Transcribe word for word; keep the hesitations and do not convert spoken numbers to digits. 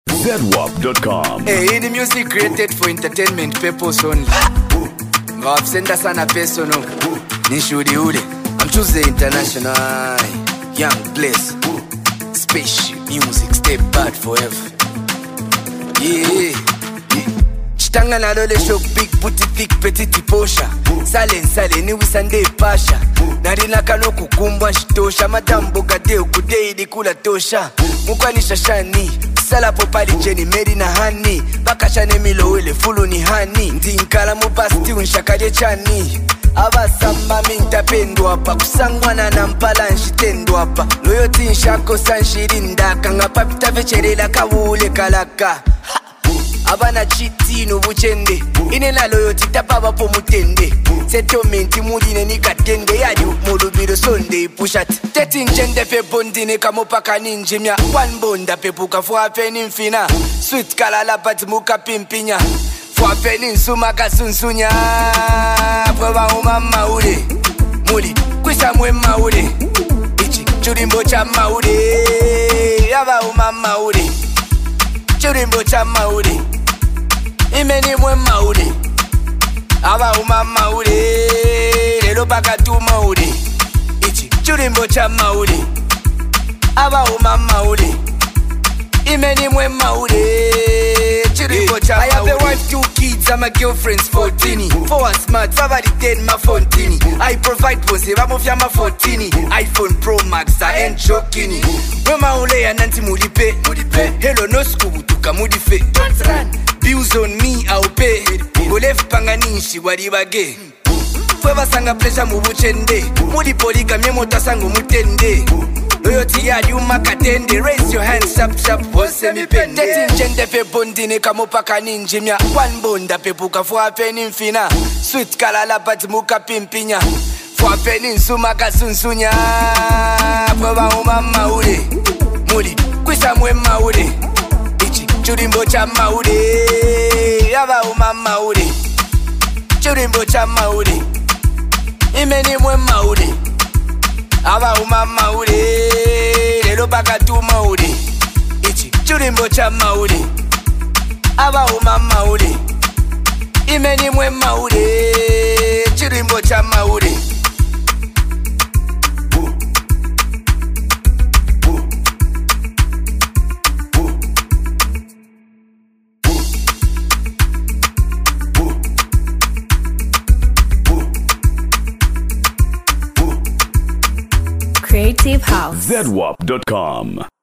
Z W A P dot com. Hey, the music created for entertainment purpose only. I've sent us on a personal. Nishudi Ude. I'm Tuesday International. Young Bless. Spaceship music. Stay bad forever. Yeah. Chitanga na lole show big booty thick petite posha. Salen salen ni wisande pasha. Narina kano kukumbwa shitosha. Madambo gade ukudei di kula tosha. Mukwani shashani. Sala popali jeni meri na hani. Baka chane milo ele fulu ni hani. Ndi nkala mupasti unshakade chani. Aba samba minta pendo hapa. Kusangwana na mpala nshitendo hapa. Loyoti nshako sanshirinda. Kanga papita vecherela kawule kalaka. Abana chiti no buchende. Ine na loyoti tapaba po mutende. Settlementi muline ni katende. Yadi mulubiro sonde pushat. Teti njende fe bondine kamopaka ninjimya. One bonda pe puka fwa peni mfina. Sweet kalala bat muka pimpinya. Fwa peni nsuma kasunsunya. Fwa umama ule. Muli kwisa mwe maule. Ichi churimbo cha maule. Yaba umama ule. Churimbo cha maule. Imeni mwe maule. Aba umama ule. Lelo baka tu maule. Ichi churimbo cha maule. Aba umama ule. Imeni mwe maule. Churimbo cha maule. I have a wife, two kids, and my girlfriend's fourteen. Four are smart, somebody ten my fontini. I provide pose, vamofya ma fourteen. iPhone Pro Max, I ain't joking. Wema ule ya nanti mudipe. Hello no skubu tuka mudife. Don't run. Bills on me, I'll pay. Go left panganishi waribage. Fweba sanga pleasure mubuchende. Mudi polika miemota sango mutende. Loyoti ya yuma katende. Raise your hands up sharp wose mi pende. Teti njende fe bondine kamopaka ninjimya. One bonda pe puka fwa peni mfina. Sweet kalala bat muka pimpinya. Fwa peni nsuma kasunsunya. Fweba umama ule. Muli kwisa mwe maule. Ichi churimbo cha maule. Yaba umama ule. Churimbo cha maule. Imeni mwe maule. Aba umama ule. Lelo baka tu maule. Ichi churimbo cha maule. Aba umama ule. Imeni mwe maule. Churimbo cha maule. Creative House. Z W A P dot com.